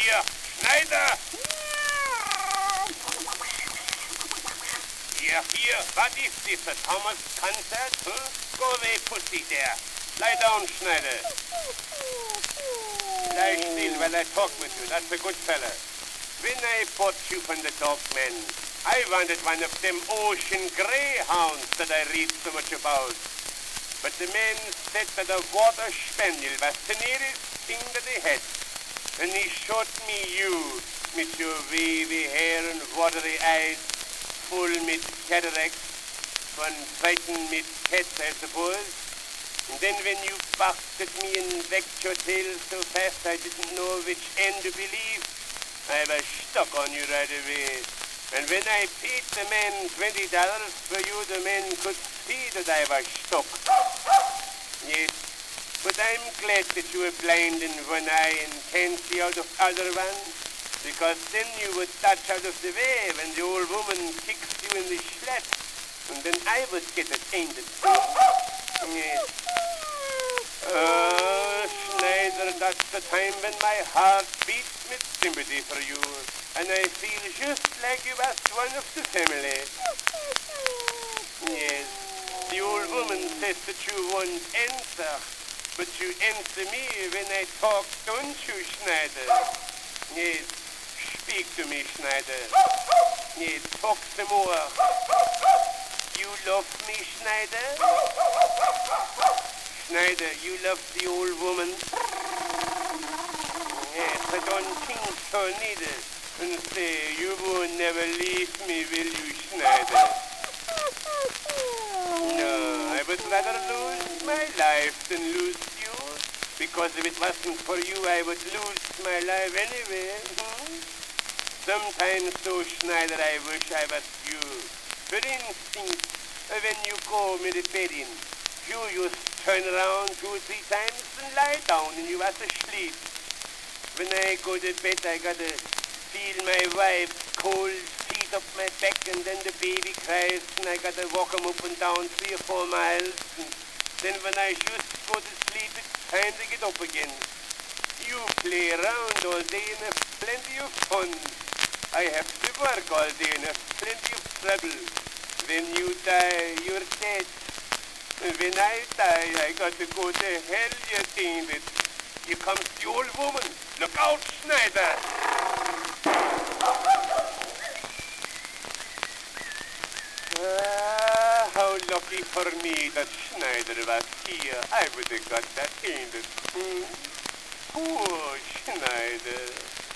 Hier, Schneider! Here, what is this, a Thomas concert? Huh? Go away, pussy there. Lie down, Schneider. Lie still while I talk with you. That's a good fella. When I bought you from the dogman, I wanted one of them ocean greyhounds that I read so much about. But the man said that a water spaniel was the nearest thing that he had. And he showed me you, with your wavy hair and watery eyes, full with cataracts, one frightened with cats, I suppose. And then when you barked at me and wagged your tail so fast I didn't know which end to believe, I was stuck on you right away. And when I paid the man $20 for you, the man could see that I was stuck. Yes, but I'm glad that you were blind in one eye and can't see out of other one, because then you would touch out of the way when the old woman kicks you in the slat, and then I would get it tainted. Yes. Oh, Schneider, that's the time when my heart beats with sympathy for you, and I feel just like you was one of the family. Yes, the old woman says that you won't answer, but you answer me when I talk, don't you, Schneider? Yes, speak to me, Schneider. Yes, talk some more. You love me, Schneider? Schneider, you love the old woman? Yes, I don't think so neither. And say, you won't never leave me, will you, Schneider? No, I would rather lose my life than lose you, because if it wasn't for you, I would lose my life anyway. Sometimes, though, Schneider, I wish I was you. For instance, when you go with the bedding, you just turn around 2 or 3 times and lie down and you was asleep. When I go to bed, I gotta feel my wife's cold feet up my back, and then the baby cries, and I gotta walk him up and down 3 or 4 miles. And then when I just go to sleep, it's time to get up again. You play around all day and have plenty of fun. I have to work all day and have plenty of trouble. When you die, you're dead. And when I die, I got to go to hell, you tainted. Here comes the old woman. Look out, Schneider! How lucky for me that Schneider was here. I would have got that tainted. Poor Schneider.